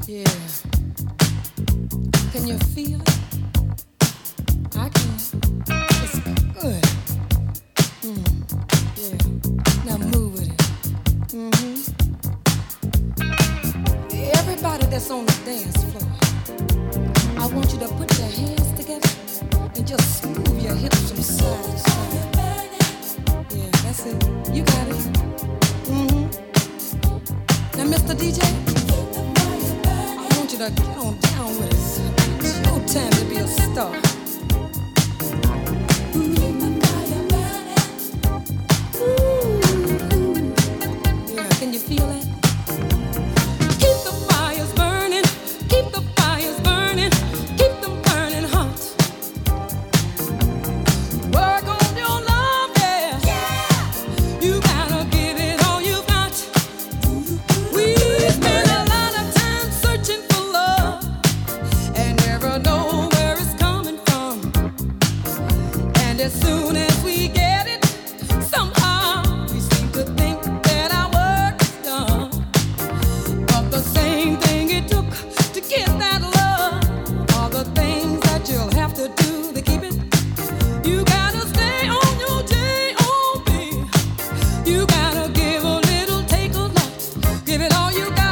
Yeah. Can you feel it? I can. It's good. Yeah. Now move with it. Everybody that's on the dance floor, I want you to put your hands together and just move your hips from side to side. Yeah, that's it. You got it. Now, Mr. DJ, I want you to get on down with us. It's no time to be a star. Yeah, can you feel that? Keep the fires burning, keep the fires burning, keep them burning hot. Work on your love, yeah. You gotta give it all you got. We spend a lot of time searching for love and never know where it's coming from. And as soon as we get it, somehow we seem to think that our work is done. But the same thing it took to get that love are the things that you'll have to do to keep it. You gotta stay on your J.O.B. You gotta give a little, take a lot. Give it all you got.